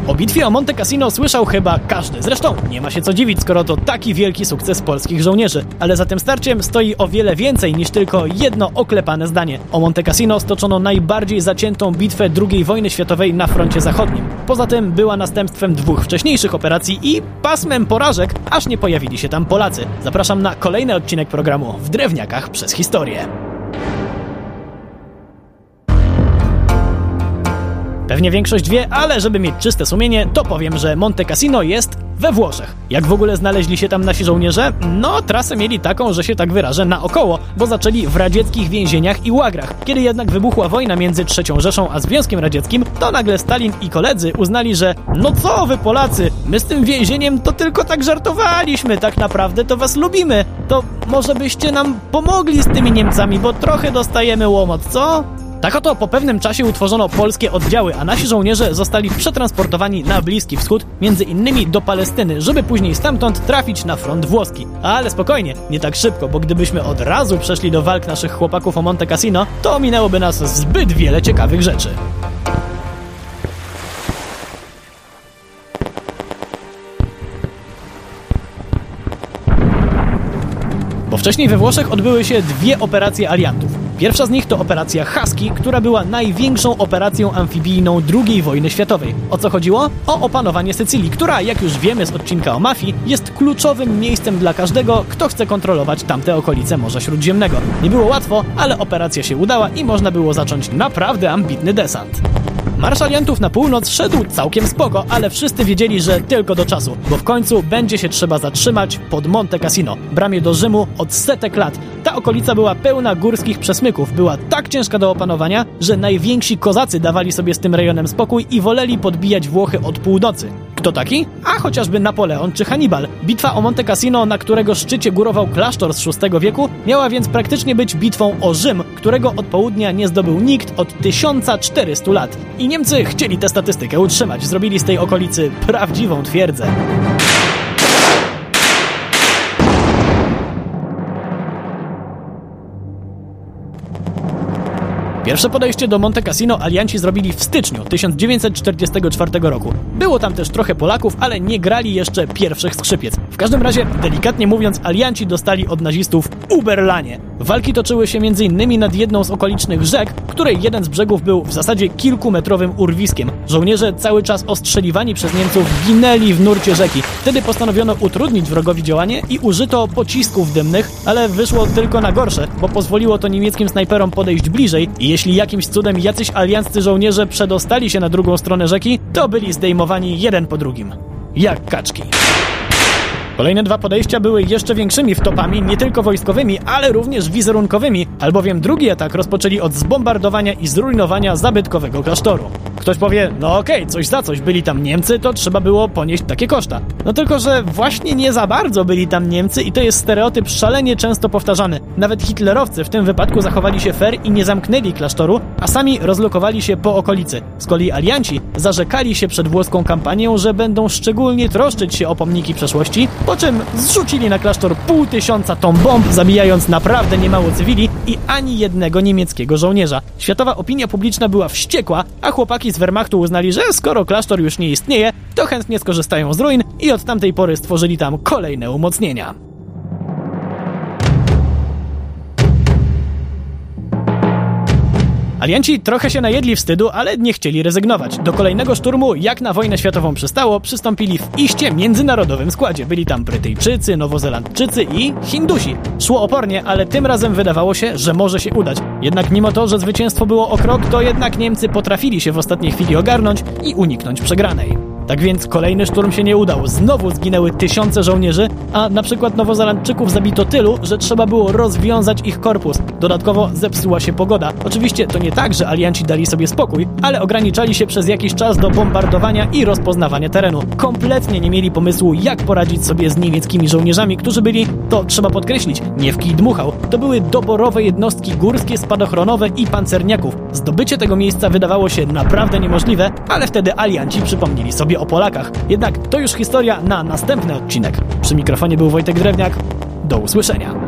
O bitwie o Monte Cassino słyszał chyba każdy. Zresztą nie ma się co dziwić, skoro to taki wielki sukces polskich żołnierzy. Ale za tym starciem stoi o wiele więcej niż tylko jedno oklepane zdanie. O Monte Cassino stoczono najbardziej zaciętą bitwę II wojny światowej na froncie zachodnim. Poza tym była następstwem 2 wcześniejszych operacji i pasmem porażek, aż nie pojawili się tam Polacy. Zapraszam na kolejny odcinek programu W Drewniakach przez historię. Pewnie większość wie, ale żeby mieć czyste sumienie, to powiem, że Monte Cassino jest we Włoszech. Jak w ogóle znaleźli się tam nasi żołnierze? No, trasę mieli taką, że się tak wyrażę, naokoło, bo zaczęli w radzieckich więzieniach i łagrach. Kiedy jednak wybuchła wojna między III Rzeszą a Związkiem Radzieckim, to nagle Stalin i koledzy uznali, że no co wy Polacy, my z tym więzieniem to tylko tak żartowaliśmy, tak naprawdę to was lubimy. To może byście nam pomogli z tymi Niemcami, bo trochę dostajemy łomot, co? Tak oto po pewnym czasie utworzono polskie oddziały, a nasi żołnierze zostali przetransportowani na Bliski Wschód, między innymi do Palestyny, żeby później stamtąd trafić na front włoski. Ale spokojnie, nie tak szybko, bo gdybyśmy od razu przeszli do walk naszych chłopaków o Monte Cassino, to minęłoby nas zbyt wiele ciekawych rzeczy. Bo wcześniej we Włoszech odbyły się 2 operacje aliantów. Pierwsza z nich to operacja Husky, która była największą operacją amfibijną II wojny światowej. O co chodziło? O opanowanie Sycylii, która, jak już wiemy z odcinka o mafii, jest kluczowym miejscem dla każdego, kto chce kontrolować tamte okolice Morza Śródziemnego. Nie było łatwo, ale operacja się udała i można było zacząć naprawdę ambitny desant. Marsz aliantów na północ szedł całkiem spoko, ale wszyscy wiedzieli, że tylko do czasu, bo w końcu będzie się trzeba zatrzymać pod Monte Cassino, bramie do Rzymu od setek lat. Ta okolica była pełna górskich przesmyków, była tak ciężka do opanowania, że najwięksi kozacy dawali sobie z tym rejonem spokój i woleli podbijać Włochy od północy. Kto taki? A chociażby Napoleon czy Hannibal. Bitwa o Monte Cassino, na którego szczycie górował klasztor z VI wieku, miała więc praktycznie być bitwą o Rzym, którego od południa nie zdobył nikt od 1400 lat. I Niemcy chcieli tę statystykę utrzymać, zrobili z tej okolicy prawdziwą twierdzę. Pierwsze podejście do Monte Cassino alianci zrobili w styczniu 1944 roku. Było tam też trochę Polaków, ale nie grali jeszcze pierwszych skrzypiec. W każdym razie, delikatnie mówiąc, alianci dostali od nazistów uberlanie. Walki toczyły się m.in. nad jedną z okolicznych rzek, której jeden z brzegów był w zasadzie kilkumetrowym urwiskiem. Żołnierze cały czas ostrzeliwani przez Niemców ginęli w nurcie rzeki. Wtedy postanowiono utrudnić wrogowi działanie i użyto pocisków dymnych, ale wyszło tylko na gorsze, bo pozwoliło to niemieckim snajperom podejść bliżej i jeśli jakimś cudem jacyś alianccy żołnierze przedostali się na drugą stronę rzeki, to byli zdejmowani jeden po drugim. Jak kaczki. Kolejne 2 podejścia były jeszcze większymi wtopami, nie tylko wojskowymi, ale również wizerunkowymi, albowiem drugi atak rozpoczęli od zbombardowania i zrujnowania zabytkowego klasztoru. Ktoś powie, no okej, coś za coś, byli tam Niemcy, to trzeba było ponieść takie koszta. No tylko, że właśnie nie za bardzo byli tam Niemcy i to jest stereotyp szalenie często powtarzany. Nawet hitlerowcy w tym wypadku zachowali się fair i nie zamknęli klasztoru, a sami rozlokowali się po okolicy. Z kolei alianci zarzekali się przed włoską kampanią, że będą szczególnie troszczyć się o pomniki przeszłości, po czym zrzucili na klasztor 500 ton bomb, zabijając naprawdę niemało cywili i ani jednego niemieckiego żołnierza. Światowa opinia publiczna była wściekła, a chłopaki z Wehrmachtu uznali, że skoro klasztor już nie istnieje, to chętnie skorzystają z ruin i od tamtej pory stworzyli tam kolejne umocnienia. Alianci trochę się najedli wstydu, ale nie chcieli rezygnować. Do kolejnego szturmu, jak na wojnę światową przystało, przystąpili w iście międzynarodowym składzie. Byli tam Brytyjczycy, Nowozelandczycy i Hindusi. Szło opornie, ale tym razem wydawało się, że może się udać. Jednak mimo to, że zwycięstwo było o krok, to jednak Niemcy potrafili się w ostatniej chwili ogarnąć i uniknąć przegranej. Tak więc kolejny szturm się nie udał. Znowu zginęły tysiące żołnierzy, a na przykład Nowozelandczyków zabito tylu, że trzeba było rozwiązać ich korpus. Dodatkowo zepsuła się pogoda. Oczywiście to nie tak, że alianci dali sobie spokój, ale ograniczali się przez jakiś czas do bombardowania i rozpoznawania terenu. Kompletnie nie mieli pomysłu, jak poradzić sobie z niemieckimi żołnierzami, którzy byli, to trzeba podkreślić, nie w kij dmuchał. To były doborowe jednostki górskie, spadochronowe i pancerniaków. Zdobycie tego miejsca wydawało się naprawdę niemożliwe, ale wtedy alianci przypomnieli sobie o Polakach. Jednak to już historia na następny odcinek. Przy mikrofonie był Wojtek Drewniak. Do usłyszenia.